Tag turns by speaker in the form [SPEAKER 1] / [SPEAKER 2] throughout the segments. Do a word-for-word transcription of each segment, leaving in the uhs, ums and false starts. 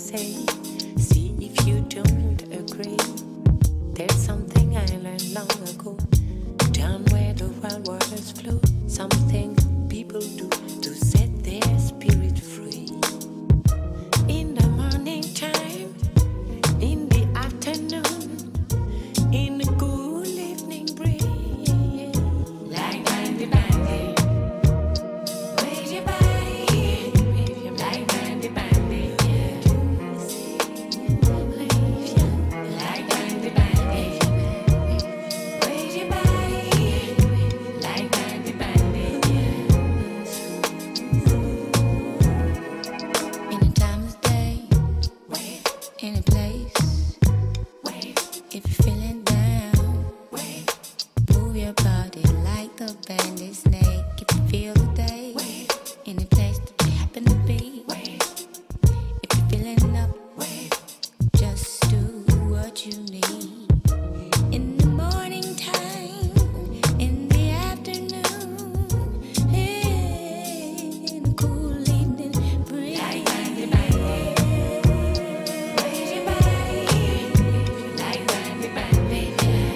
[SPEAKER 1] say. See if you don't agree. There's something I learned long ago. Down where the wild waters flow. Something people do to set their spirit free. In the morning time, in the afternoon, in the cool evening breeze. Like bandy bandy. Wave your body. Like bandy bandy. Like bandy bandy. Wave your body. Like bandy bandy. In a time of day, in a place, if you're feeling down, move your body like the bandit snake. If you feel the day, in a place that you happen to be. If you're feeling up, just do what you need. In the morning time, in the afternoon, in a cool evening breeze. Like bandy bandy. Raise your body. Like bandy bandy.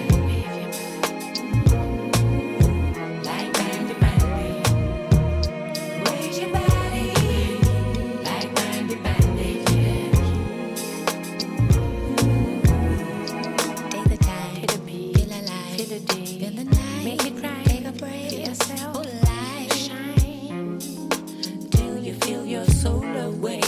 [SPEAKER 1] Like bandy bandy. Raise your body. Like bandy bandy. Take the time, feel the beat, feel alive, feel the day, feel the night, make it right, take a break, feel yourself, light, shine, till you feel your soul away.